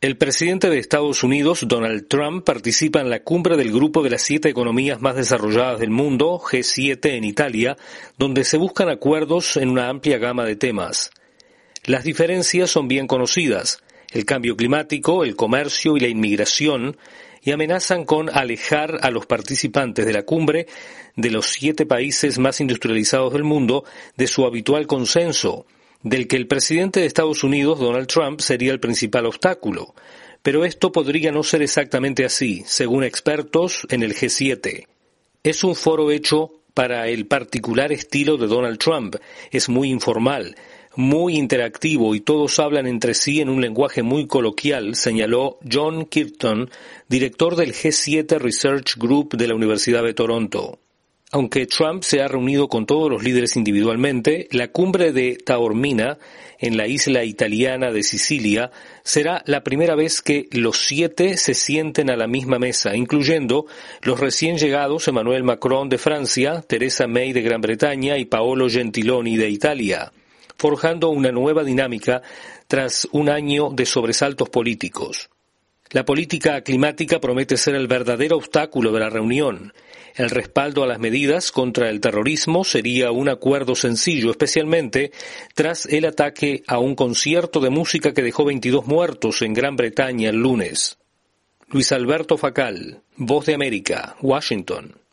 El presidente de Estados Unidos, Donald Trump, participa en la cumbre del grupo de las 7 economías más desarrolladas del mundo, G7, en Italia, donde se buscan acuerdos en una amplia gama de temas. Las diferencias son bien conocidas: el cambio climático, el comercio y la inmigración, y amenazan con alejar a los participantes de la cumbre de los 7 países más industrializados del mundo de su habitual consenso, del que el presidente de Estados Unidos, Donald Trump, sería el principal obstáculo. Pero esto podría no ser exactamente así, según expertos en el G7. Es un foro hecho para el particular estilo de Donald Trump. Es muy informal, muy interactivo y todos hablan entre sí en un lenguaje muy coloquial, señaló John Kirton, director del G7 Research Group de la Universidad de Toronto. Aunque Trump se ha reunido con todos los líderes individualmente, la cumbre de Taormina, en la isla italiana de Sicilia, será la primera vez que los 7 se sienten a la misma mesa, incluyendo los recién llegados Emmanuel Macron de Francia, Theresa May de Gran Bretaña y Paolo Gentiloni de Italia, forjando una nueva dinámica tras un año de sobresaltos políticos. La política climática promete ser el verdadero obstáculo de la reunión. El respaldo a las medidas contra el terrorismo sería un acuerdo sencillo, especialmente tras el ataque a un concierto de música que dejó 22 muertos en Gran Bretaña el lunes. Luis Alberto Facal, Voz de América, Washington.